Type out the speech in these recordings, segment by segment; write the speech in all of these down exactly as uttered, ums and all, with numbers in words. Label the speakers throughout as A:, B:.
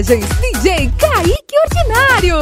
A: Imagens, D J Kaique Ordinário.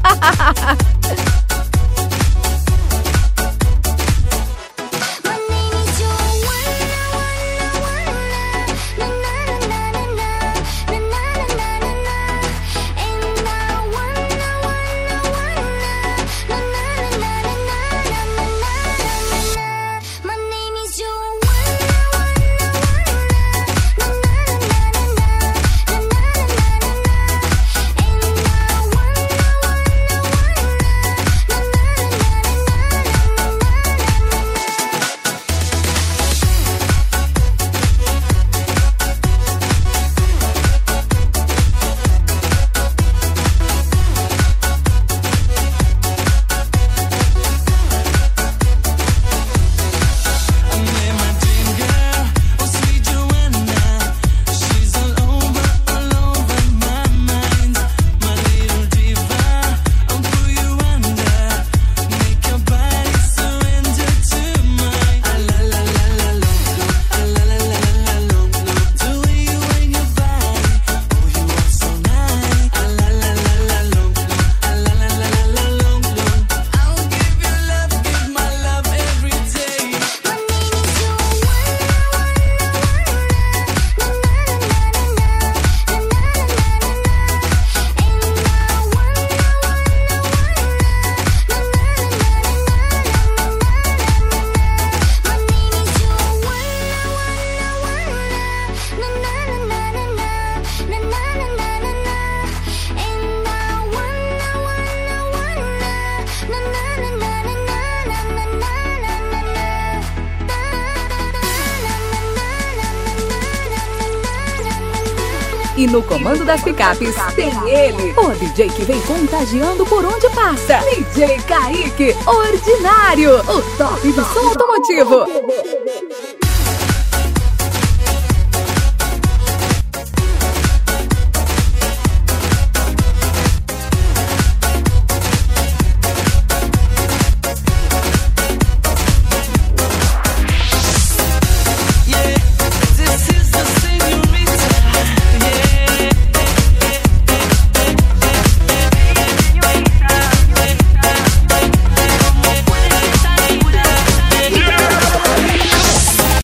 A: E no comando das picapes tem ele, o D J que vem contagiando por onde passa, D J Kaique Ordinário, o top do som automotivo.